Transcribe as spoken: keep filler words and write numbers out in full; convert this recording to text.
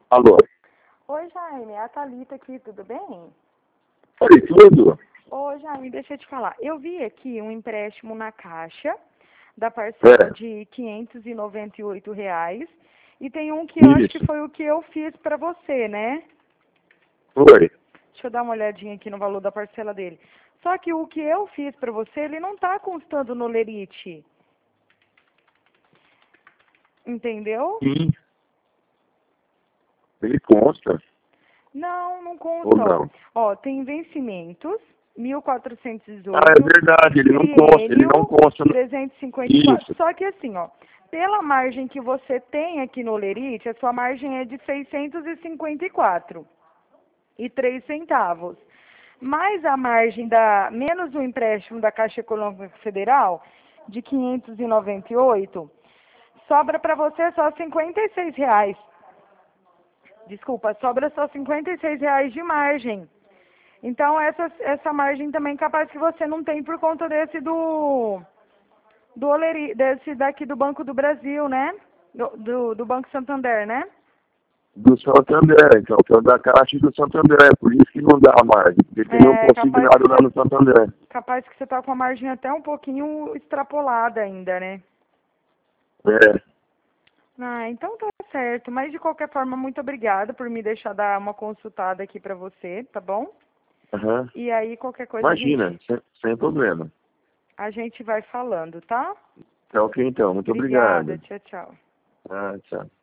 Alô? Oi, Jaime, é a Thalita aqui, tudo bem? Oi, tudo? Ô, Jaime, deixa eu te falar. Eu vi aqui um empréstimo na Caixa, da parcela É, de quinhentos e noventa e oito reais, e tem um que eu acho que isso. foi o que eu fiz pra você, né? Oi. Deixa eu dar uma olhadinha aqui no valor da parcela dele. Só que o que eu fiz pra você, ele não tá constando no Lerite. Entendeu? Sim. Ele consta Não, não ou consta, ó. não? Ó, tem vencimentos, mil quatrocentos e Ah, é dezoito. verdade, ele não consta, ele não Triênio, consta. no- trezentos e cinquenta e quatro. Isso. Só que assim, ó, pela margem que você tem aqui no Lerite, a sua margem é de seiscentos e cinquenta e quatro e três centavos. Mais a margem da, menos o empréstimo da Caixa Econômica Federal, de quinhentos e noventa e oito, sobra para você só cinquenta e seis reais. Desculpa, sobra só cinquenta e seis reais de margem. Então, essa, essa margem também capaz que você não tem por conta desse do, do Oleri, desse daqui do Banco do Brasil, né? Do, do, do Banco Santander, né? Do Santander, então, que é o da Caixa do Santander, por isso que não dá mais, porque tem um É capaz que consignado lá você, no Santander. capaz que você tá com a margem até um pouquinho extrapolada ainda, né? É, Ah, então tá certo. Mas de qualquer forma, muito obrigada por me deixar dar uma consultada aqui pra você, tá bom? aham. E aí, qualquer coisa a Imagina, gente, sem, sem problema. a gente vai falando, tá? Tá ok, então, muito Obrigada, obrigado. tchau, tchau. Ah, tchau.